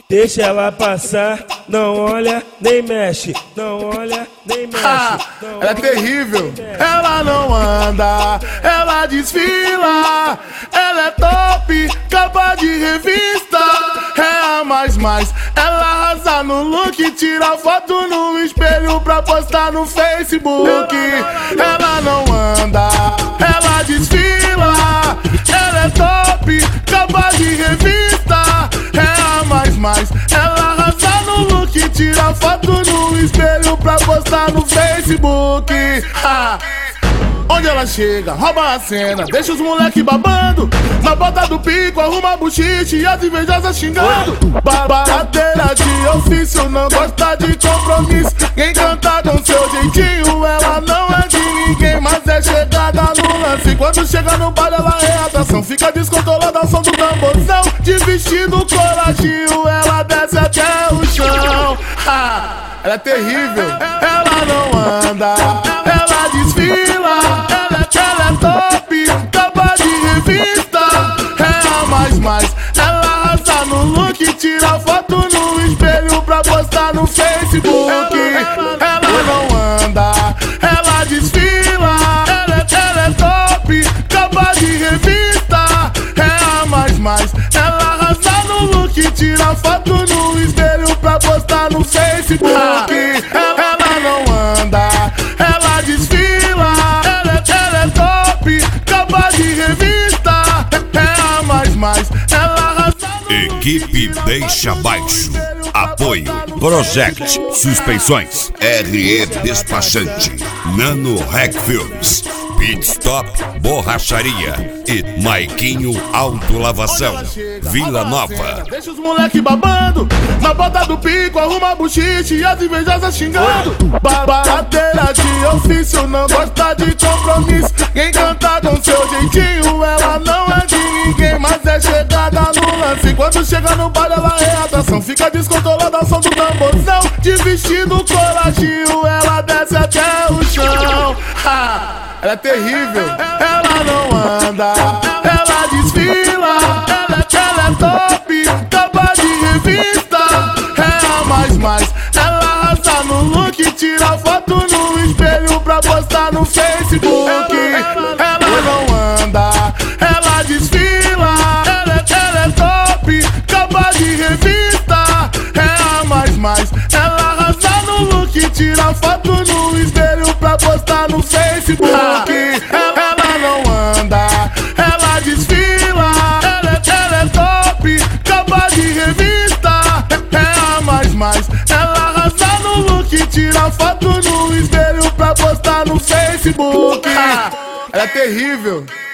Deixa ela passar, não olha nem mexe, não olha nem mexe. Ela é terrível, ela não anda, ela desfila. Ela é top, capa de revista. É a mais, ela arrasa no look. Tira foto no espelho pra postar no Facebook. Ela não anda, ela desfila. Ela é top, capa de revista. É a mais, ela arrasa no look. Tira foto no espelho pra postar no Facebook. Onde ela chega, rouba a cena, deixa os moleque babando. Na bota do pico, arruma buchiche e as invejosas xingando. Babadeira de ofício, não gosta de compromisso. Quem canta com seu jeitinho, ela não é de ninguém, mas é chegada no lance. Quando chega no baile, ela é atração. Fica descontrolada ao som do tamborzão. De vestido coladinho, ela desce até o chão. Ela é terrível, ela não anda, ela desfila. Ela é top, capa de revista. É a mais, ela arrasa no look. Tira foto no espelho pra postar no Facebook. Ela não anda, ela desfila. Ela é top, capa de revista. É a mais, ela arrasa no look. Tira foto no espelho pra postar no Facebook. Ela não anda, ela desfila. Ela é top, capa de revista. É a mais, ela arrasa no look. Equipe Deixa Baixo. Apoio Project Suspensões, RE Despachante, Nano Rec Filmes, Pit Stop Borracharia e Maiquinho Autolavação, Vila Nova. Deixa os moleque babando, na bota do pico, arruma buchiche e as invejosas xingando. Babadeira de ofício, não gosta de compromisso. Quem canta com seu jeitinho, ela não é de ninguém, mas é chegada no lance. Quando chega no baile, ela é atração. Fica descontrolada ao som do tamborzão. De vestido coladinho, ela desce até o chão. Ela é terrível, ela não anda, ela desfila. Ela é top, capa de revista. É a mais, ela arrasa no look. Tira foto no espelho pra postar no Facebook. Ela não anda, ela desfila. Ela é top, capa de revista. É a mais, ela arrasa no look. Tira foto no espelho pra postar no Facebook. Ela não anda, ela desfila. Ela é top, capa de revista. É a mais, ela arrasa no look. Tira foto no espelho pra postar no Facebook. Ela é terrível.